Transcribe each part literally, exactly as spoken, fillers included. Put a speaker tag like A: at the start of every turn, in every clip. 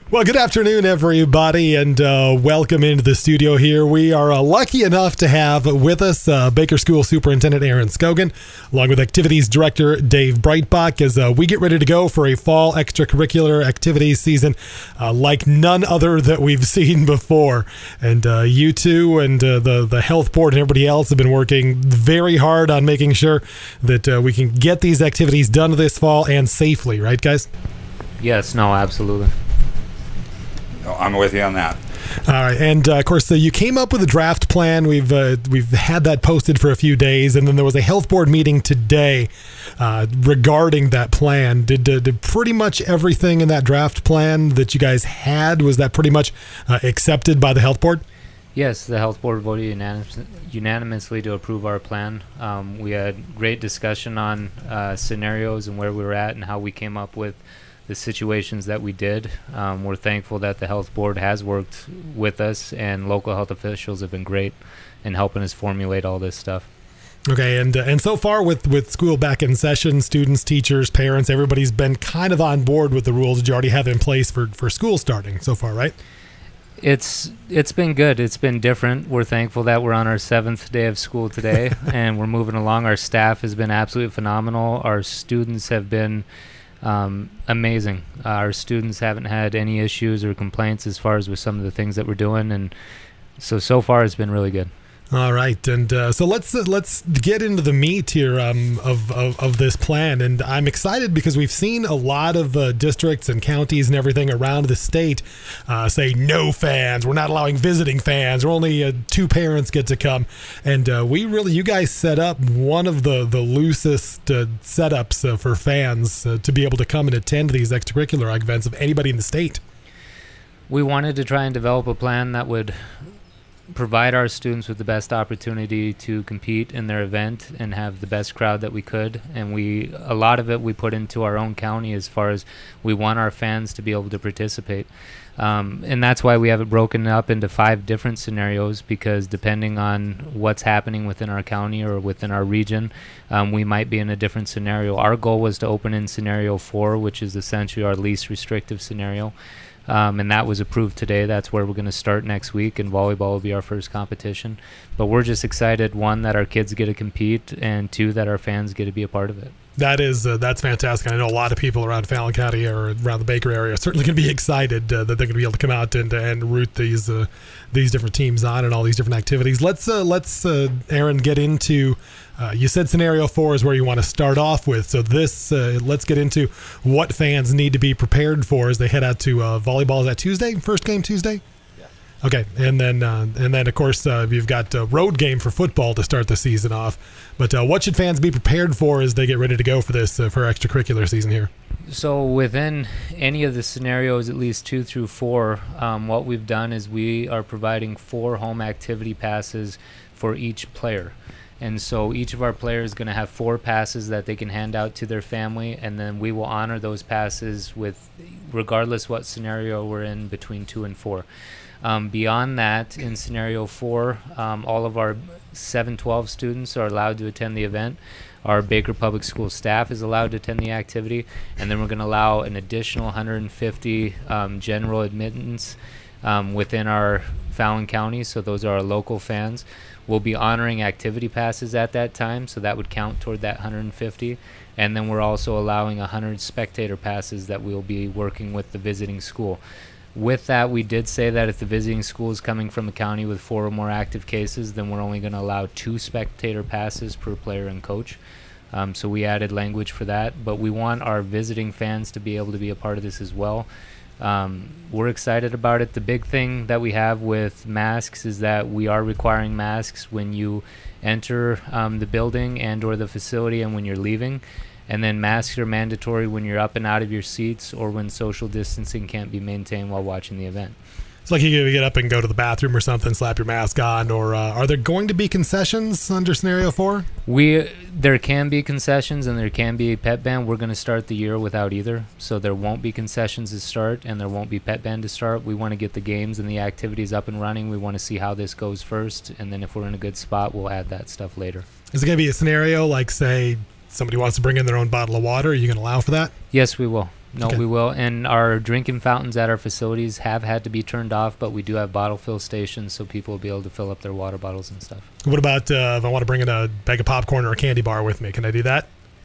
A: Well, good afternoon, everybody, and uh, welcome into the studio here. We are uh, lucky enough to have with us uh, Baker School Superintendent Aaron Scogan, along with Activities Director Dave Breitbach, as uh, we get ready to go for a fall extracurricular activities season uh, like none other that we've seen before. And uh, you two and uh, the, the health board and everybody else have been working very hard on making sure that uh, we can get these activities done this fall and safely, right, guys?
B: Yes, no, absolutely.
C: I'm with you on that.
A: All right, and uh, of course, uh, you came up with a draft plan. We've uh, we've had that posted for a few days, and then there was a health board meeting today uh, regarding that plan. Did, uh, did pretty much everything in that draft plan that you guys had, was that pretty much uh, accepted by the health board?
B: Yes, the health board voted unanimous, unanimously to approve our plan. Um, we had great discussion on uh, scenarios and where we were at and how we came up with the situations that we did. Um, we're thankful that the health board has worked with us, and local health officials have been great in helping us formulate all this stuff.
A: Okay, and uh, and so far with, with school back in session, students, teachers, parents, everybody's been kind of on board with the rules that you already have in place for, for school starting so far, right?
B: It's it's been good. It's been different. We're thankful that we're on our seventh day of school today, and we're moving along. Our staff has been absolutely phenomenal. Our students have been Um, amazing. Uh, our students haven't had any issues or complaints as far as with some of the things that we're doing, and so so far it's been really good.
A: All right, and uh, so let's uh, let's get into the meat here um, of, of of this plan, and I'm excited because we've seen a lot of uh, districts and counties and everything around the state uh, say no fans. We're not allowing visiting fans. Or only uh, two parents get to come, and uh, we really, you guys set up one of the the loosest uh, setups uh, for fans uh, to be able to come and attend these extracurricular events of anybody in the state.
B: We wanted to try and develop a plan that would provide our students with the best opportunity to compete in their event and have the best crowd that we could, and we a lot of it we put into our own county as far as we want our fans to be able to participate, um, and that's why we have it broken up into five different scenarios, because depending on what's happening within our county or within our region, um, we might be in a different scenario. Our goal was to open in scenario four, which is essentially our least restrictive scenario. Um, and that was approved today. That's where we're going to start next week, and volleyball will be our first competition. But we're just excited, one, that our kids get to compete, and two, that our fans get to be a part of it. That
A: is, uh, that's fantastic. I know a lot of people around Fallon County or around the Baker area are certainly going to be excited uh, that they're going to be able to come out and and root these uh, these different teams on and all these different activities. Let's uh, let's uh, Aaron, get into. Uh, you said scenario four is where you want to start off with. So this, uh, let's get into what fans need to be prepared for as they head out to uh, volleyball. Is that Tuesday? First game Tuesday? Okay, and then uh, and then of course uh, you've got a road game for football to start the season off. But uh, what should fans be prepared for as they get ready to go for this uh, for extracurricular season here?
B: So within any of the scenarios, at least two through four, um, what we've done is we are providing four home activity passes for each player. And so each of our players is going to have four passes that they can hand out to their family, and then we will honor those passes with, regardless what scenario we're in, between two and four. Um, beyond that, in scenario four, um, all of our seven twelve students are allowed to attend the event. Our Baker Public School staff is allowed to attend the activity, and then we're going to allow an additional one hundred fifty um, general admittance um, within our Fallon County, so those are our local fans. We'll be honoring activity passes at that time, so that would count toward that one hundred fifty. And then we're also allowing one hundred spectator passes that we'll be working with the visiting school. With that, we did say that if the visiting school is coming from a county with four or more active cases, then we're only going to allow two spectator passes per player and coach. Um, so we added language for that, but we want our visiting fans to be able to be a part of this as well. Um, we're excited about it. The big thing that we have with masks is that we are requiring masks when you enter um, the building and or the facility and when you're leaving. And then masks are mandatory when you're up and out of your seats or when social distancing can't be maintained while watching the event.
A: It's like you get up and go to the bathroom or something, slap your mask on, or uh, are there going to be concessions under scenario four?
B: We there can be concessions and there can be a pet ban. We're going to start the year without either, so there won't be concessions to start and there won't be pet ban to start. We want to get the games and the activities up and running. We want to see how this goes first, and then if we're in a good spot, we'll add that stuff later.
A: Is it going to be a scenario like, say, somebody wants to bring in their own bottle of water? Are you going to allow for that?
B: Yes, we will. No,
A: Okay.
B: we will. And our drinking fountains at our facilities have had to be turned off, but we do have bottle fill stations so people will be able to fill up their water bottles and stuff.
A: What about uh, if I want to bring in a bag of popcorn or a candy bar with me? Can I do that?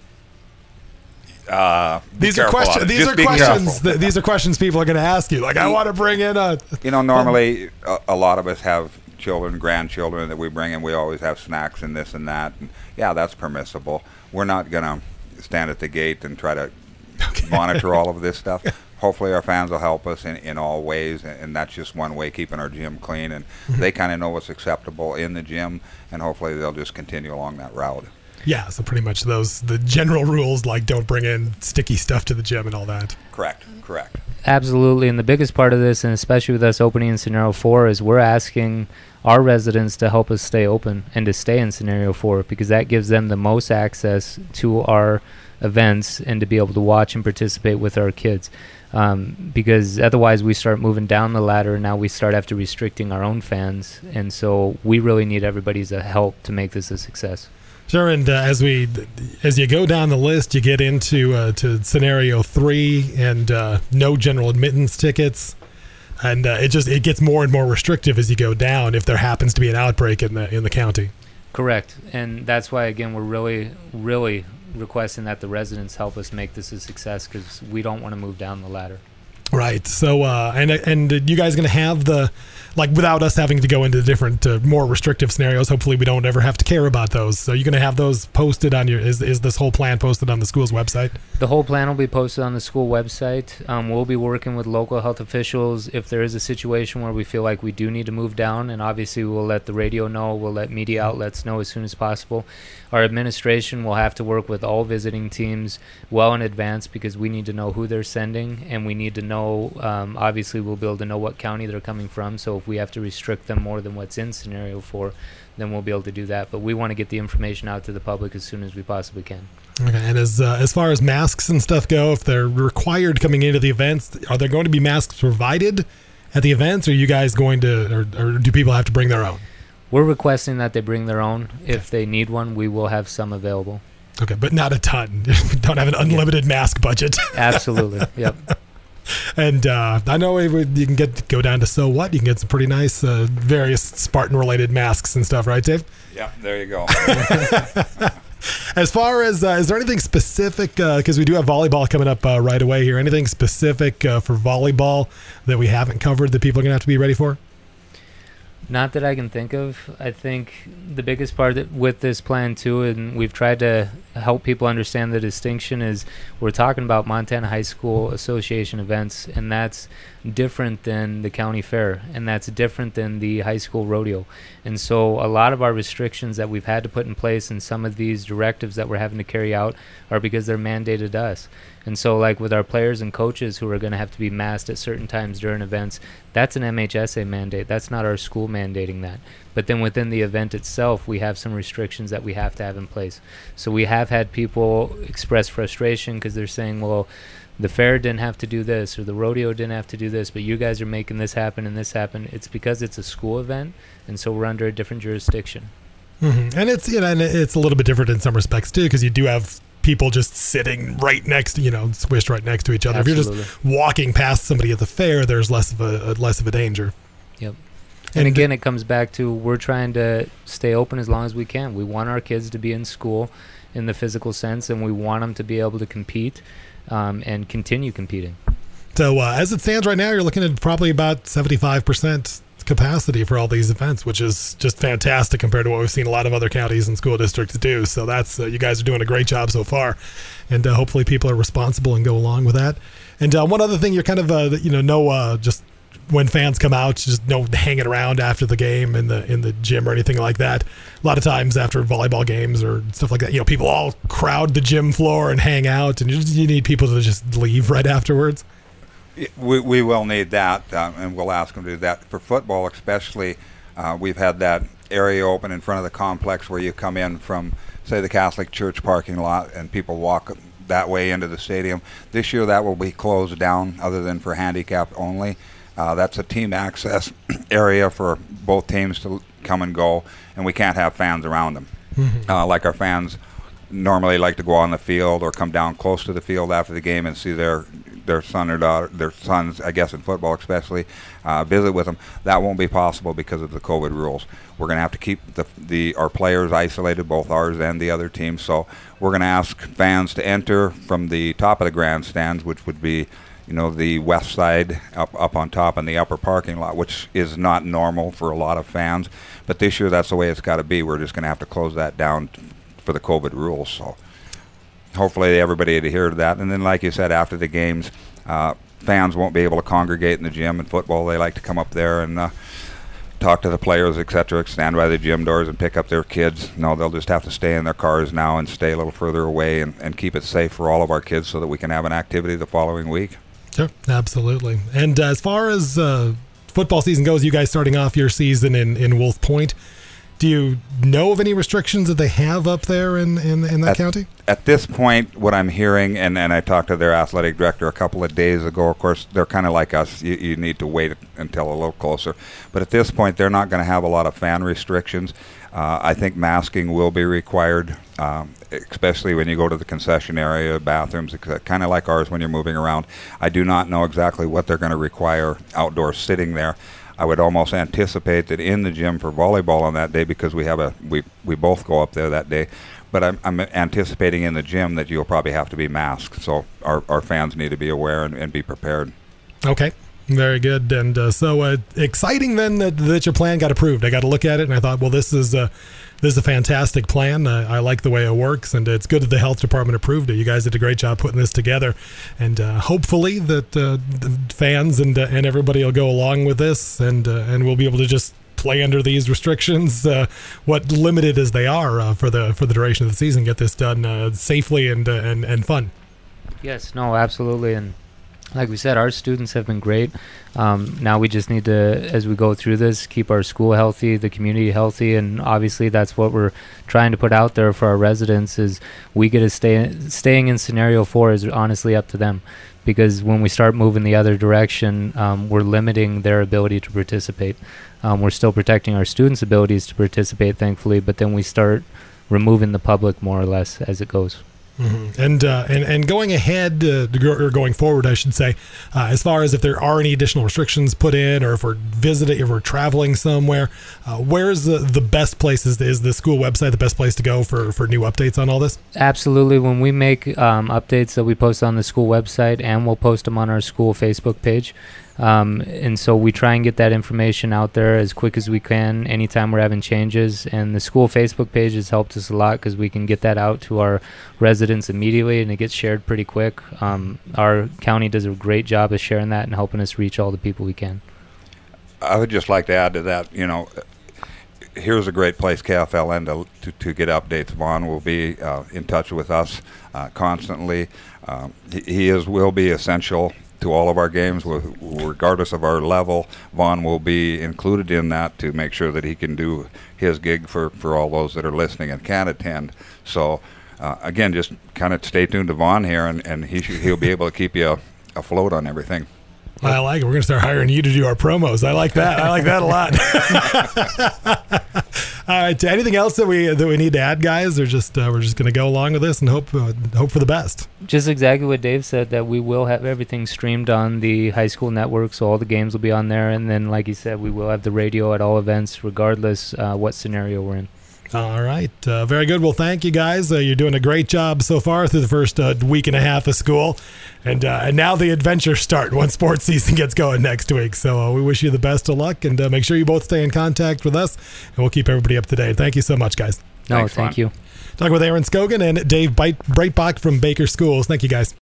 C: Uh, be
A: These are
C: careful of
A: questions.
C: it.
A: These
C: Just
A: are
C: be
A: questions.
C: careful.
A: That, these are questions people are going to ask you. Like, I want to bring in a.
C: You know, normally a, a lot of us have children, grandchildren that we bring in. We always have snacks and this and that. And yeah, that's permissible. We're not going to stand at the gate and try to
A: Okay.
C: monitor all of this stuff. Hopefully our fans will help us in, in all ways, and, and that's just one way, keeping our gym clean. And
A: Mm-hmm.
C: they kind of know what's acceptable in the gym, and hopefully they'll just continue along that route.
A: Yeah, so pretty much those the general rules, like don't bring in sticky stuff to the gym and all that.
C: Correct, correct.
B: Absolutely. And the biggest part of this, and especially with us opening in scenario four, is we're asking our residents to help us stay open and to stay in scenario four, because that gives them the most access to our events and to be able to watch and participate with our kids. Um, because otherwise we start moving down the ladder, and now we start after restricting our own fans. And so we really need everybody's uh, help to make this a success.
A: Sure, and uh, as we as you go down the list, you get into uh, to scenario three, and uh, no general admittance tickets, and uh, it just it gets more and more restrictive as you go down if there happens to be an outbreak in the in the county.
B: Correct. And that's why, again, we're really, really requesting that the residents help us make this a success, because we don't want to move down the ladder.
A: Right. So, uh, and and you guys going to have the, like, without us having to go into different, uh, more restrictive scenarios. Hopefully, we don't ever have to care about those. So, you're going to have those posted on your. Is is this whole plan posted on the school's website?
B: The whole plan will be posted on the school website. Um, we'll be working with local health officials if there is a situation where we feel like we do need to move down, and obviously we'll let the radio know, we'll let media outlets know as soon as possible. Our administration will have to work with all visiting teams well in advance, because we need to know who they're sending, and we need to know, um, obviously we'll be able to know what county they're coming from, so if we have to restrict them more than what's in scenario four, then we'll be able to do that. But we want to get the information out to the public as soon as we possibly can.
A: Okay. And as uh, as far as masks and stuff go, if they're required coming into the events, are there going to be masks provided at the events? Or are you guys going to, or, or do people have to bring their own?
B: We're requesting that they bring their own. If they need one, we will have some available.
A: Okay, but not a ton. Don't have an unlimited mask budget.
B: Absolutely. Yep.
A: And uh, I know it would, you can get go down to So What. You can get some pretty nice uh, various Spartan-related masks and stuff, right, Dave?
C: Yeah, there you go.
A: As far as, uh, is there anything specific, because uh, we do have volleyball coming up uh, right away here, anything specific uh, for volleyball that we haven't covered that people are going to have to be ready for?
B: Not that I can think of. I think the biggest part that with this plan too, and we've tried to help people understand the distinction, is we're talking about Montana High School Association events, and that's different than the county fair, and that's different than the high school rodeo. And so a lot of our restrictions that we've had to put in place, and some of these directives that we're having to carry out, are because they're mandated to us. And so, like with our players and coaches who are going to have to be masked at certain times during events, that's an M H S A mandate. That's not our school mandating that. But then within the event itself, we have some restrictions that we have to have in place. So we have had people express frustration because they're saying, well, the fair didn't have to do this, or the rodeo didn't have to do this, but you guys are making this happen and this happen. It's because it's a school event, and so we're under a different jurisdiction.
A: Mm-hmm. And it's, you know, and it's a little bit different in some respects too, because you do have people just sitting right next to, you know, squished right next to each other.
B: Absolutely.
A: If you're just walking past somebody at the fair, there's less of a, a less of a danger.
B: Yep. And,
A: And
B: again, it comes back to we're trying to stay open as long as we can. We want our kids to be in school in the physical sense, and we want them to be able to compete um, and continue competing.
A: So uh, as it stands right now, you're looking at probably about seventy-five percent capacity for all these events, which is just fantastic compared to what we've seen a lot of other counties and school districts do. So that's uh, you guys are doing a great job so far, and uh, hopefully people are responsible and go along with that. And uh, one other thing, you're kind of uh, you know no uh, just when fans come out, just no hanging around after the game in the in the gym or anything like that. A lot of times after volleyball games or stuff like that, you know, people all crowd the gym floor and hang out, and you, just, you need people to just leave right afterwards.
C: We, we will need that, uh, and we'll ask them to do that. For football especially, uh, we've had that area open in front of the complex where you come in from, say, the Catholic Church parking lot, and people walk that way into the stadium. This year that will be closed down other than for handicap only. Uh, that's a team access area for both teams to come and go, and we can't have fans around them. Mm-hmm. Uh, like our fans normally like to go on the field or come down close to the field after the game and see their their son or daughter, their sons, I guess in football especially, uh, visit with them. That won't be possible because of the COVID rules. We're going to have to keep the, the our players isolated, both ours and the other teams. So we're going to ask fans to enter from the top of the grandstands, which would be, you know, the west side up up on top in the upper parking lot, which is not normal for a lot of fans. But this year, that's the way it's got to be. We're just going to have to close that down for the COVID rules. So hopefully everybody adhere to that. And then, like you said, after the games, uh, fans won't be able to congregate in the gym. In football, they like to come up there and uh, talk to the players, et cetera, stand by the gym doors and pick up their kids. No, they'll just have to stay in their cars now and stay a little further away and, and keep it safe for all of our kids so that we can have an activity the following week.
A: Sure, absolutely. And uh, as far as uh, football season goes, you guys starting off your season in, in Wolf Point, do you know of any restrictions that they have up there in, in, in that
C: at,
A: county?
C: At this point, what I'm hearing, and, and I talked to their athletic director a couple of days ago, of course, they're kind of like us. You, you need to wait until a little closer. But at this point, they're not going to have a lot of fan restrictions. Uh, I think masking will be required, um, especially when you go to the concession area, bathrooms, kind of like ours when you're moving around. I do not know exactly what they're going to require outdoor sitting there. I would almost anticipate that in the gym for volleyball on that day, because we have a we we both go up there that day, but I'm, I'm anticipating in the gym that you'll probably have to be masked. So our, our fans need to be aware and, and be prepared.
A: Okay, very good. And uh, so uh, exciting then that, that your plan got approved. I got to look at it and I thought, well, this is uh, this is a fantastic plan. Uh, I like the way it works, and it's good that the health department approved it. You guys did a great job putting this together, and uh, hopefully that uh, the fans and uh, and everybody will go along with this, and uh, and we'll be able to just play under these restrictions, uh, what limited as they are uh, for the for the duration of the season. Get this done uh, safely and uh, and and fun.
B: Yes, no, absolutely, and like we said, our students have been great. Um, now we just need to, as we go through this, keep our school healthy, the community healthy, and obviously that's what we're trying to put out there for our residents. Is we get to stay staying in scenario four is honestly up to them, because when we start moving the other direction, um, we're limiting their ability to participate. Um, we're still protecting our students' abilities to participate, thankfully, but then we start removing the public more or less as it goes.
A: Mm-hmm. And, uh, and and going ahead, uh, or going forward, I should say, uh, as far as if there are any additional restrictions put in, or if we're visiting, if we're traveling somewhere, uh, where's the, the best place? Is, is the school website the best place to go for, for new updates on all this?
B: Absolutely. When we make um, updates that we post on the school website, and we'll post them on our school Facebook page. Um, and so we try and get that information out there as quick as we can anytime we're having changes. And the school Facebook page has helped us a lot because we can get that out to our residents immediately, and it gets shared pretty quick. Um, our county does a great job of sharing that and helping us reach all the people we can.
C: I would just like to add to that, you know, here's a great place, K F L N, to, to, to get updates. Vaughn will be uh, in touch with us uh, constantly. Um, he, he is will be essential to all of our games, regardless of our level. Vaughn will be included in that to make sure that he can do his gig for, for all those that are listening and can attend. So, uh, again, just kind of stay tuned to Vaughn here, and, and he should, he'll be able to keep you afloat on everything.
A: I like it. We're going to start hiring you to do our promos. I like that. I like that a lot. All right. Anything else that we that we need to add, guys, or just uh, we're just going to go along with this and hope uh, hope for the best?
B: Just exactly what Dave said, that we will have everything streamed on the high school network, so all the games will be on there. And then, like you said, we will have the radio at all events, regardless uh, what scenario we're in.
A: All right. Uh, very good. Well, thank you, guys. Uh, you're doing a great job so far through the first uh, week and a half of school. And uh, and now the adventures start once sports season gets going next week. So uh, we wish you the best of luck, and uh, make sure you both stay in contact with us, and we'll keep everybody up to date. Thank you so much, guys.
B: No,
C: Thanks,
B: thank
C: Ron.
B: you.
A: Talking with Aaron Scogan and Dave Breitbach from Baker Schools. Thank you, guys.